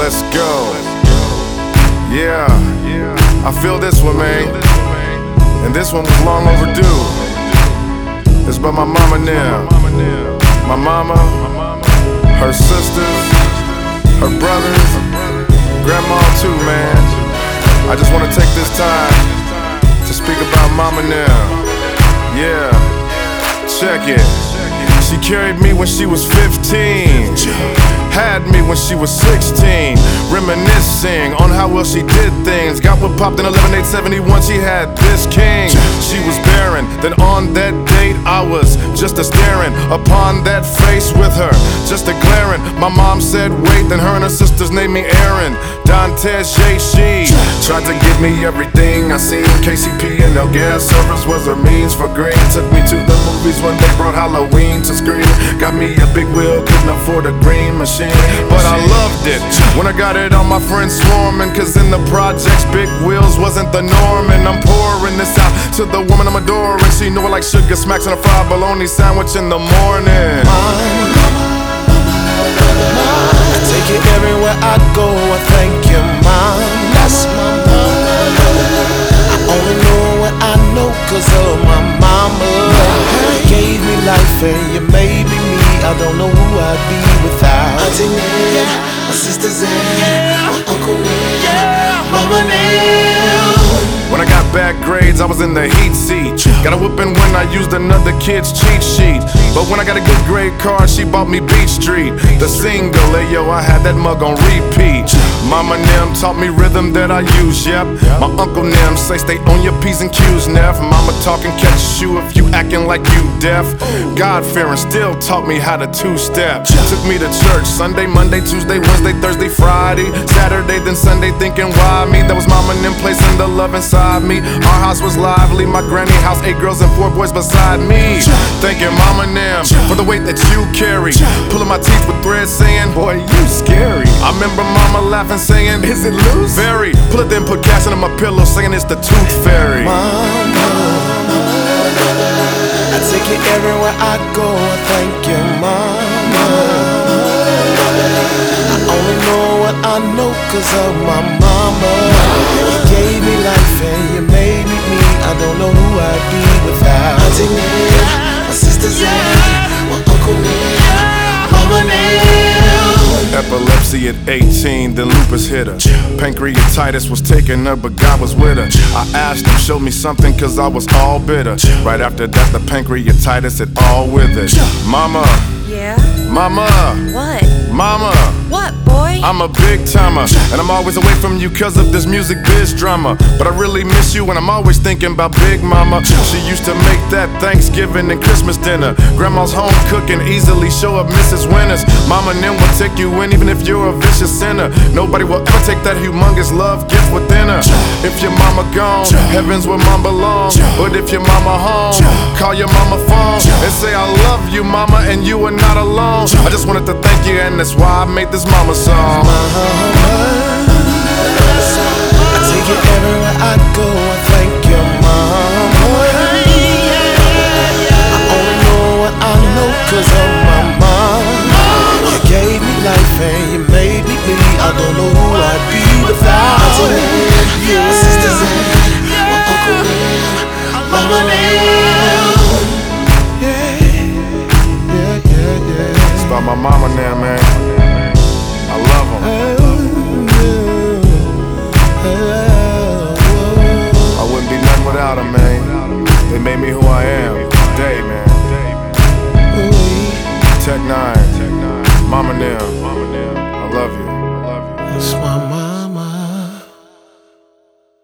Let's go. Yeah, I feel this one, man. And this one was long overdue. It's about my mama now. My mama, her sisters, her brothers, grandma too, man. I just wanna take this time to speak about mama now. Yeah, check it. She carried me when she was 15, had me when she was 16, reminiscing on how well she did things. Got what popped in 11/8/71, she had this king. She was barren, then on that date I was just a staring upon that face with her, just a glaring. My mom said wait, then her and her sisters named me Aaron. Dantes, she tried to give me everything I seen. KCP and no gas service was her means for green. Took me to the movies when they brought Halloween to screen. Got me a big wheel, couldn't afford a green machine, but I loved it when I got it on my friends swarming. Cause in the projects, big wheels wasn't the norm. And I'm pouring this out to the woman I'm adoring. She knew I like sugar smacks and a fried bologna sandwich in the morning. I take it everywhere I go, I thank you, Mom. That's my mama. I only know what I know cause of my mama. You gave me life and you made me me. I don't know who I'd be without Auntie Ned, my sisters and my Uncle Ned, Mama Ned. When I got bad grades, I was in the heat seat. Got a whooping when I used another kid's cheat sheet. But when I got a good grade card, she bought me Beach Street, the single. Hey yo, I had that mug on repeat. Mama Nim taught me rhythm that I use, yep. My Uncle Nim say stay on your P's and Q's, Neff. Mama talking catch a shoe if you acting like you deaf. God-fearing still taught me how to two-step. Took me to church Sunday, Monday, Tuesday, Wednesday, Thursday, Friday, Saturday, then Sunday, thinking why me? That was Mama Nim placing the love inside me. Our house was lively, my granny house, 8 girls and 4 boys beside me. Thanking Mama Nim for the weight that you carry. Pulling my teeth with thread saying, boy, you scary. I remember Mama laughing saying, is it loose? Very. Pull it then put gas into my pillow saying it's the tooth fairy. Mama, I take it everywhere I go, I thank you, Mama. I only know what I know cause of my mama. You gave me life and you made me me. I don't know who I'd be without Auntie Ned, my sisters and my Uncle Ned, Mama Ned. Epilepsy at 18, then lupus hit her. Pancreatitis was taking her, but God was with her. I asked him, show me something, cause I was all bitter. Right after that, the pancreatitis had all withered. Mama. Yeah? Mama. What? Mama. What, boy? I'm a big timer, and I'm always away from you cause of this music biz drama. But I really miss you and I'm always thinking about Big Mama. She used to make that Thanksgiving and Christmas dinner. Grandma's home cooking, easily show up Mrs. Winters. Mama Nim will take you in even if you're a vicious sinner. Nobody will ever take that humongous love gift within her. If your mama gone, heaven's where mom belongs. But if your mama home, call your mama phone and say I love you mama and you are not alone. I just wanted to thank you and that's why I made this mama song. I take it everywhere I go, I thank you, Mama. I only know what I know cause of my mom. You gave me life and you made me me. I don't know who I'd be without Auntie Ned, my sisters and my Uncle Ned, Mama Ned. It's about my mama now, man. I love them. I wouldn't be nothing without them, man. They made me who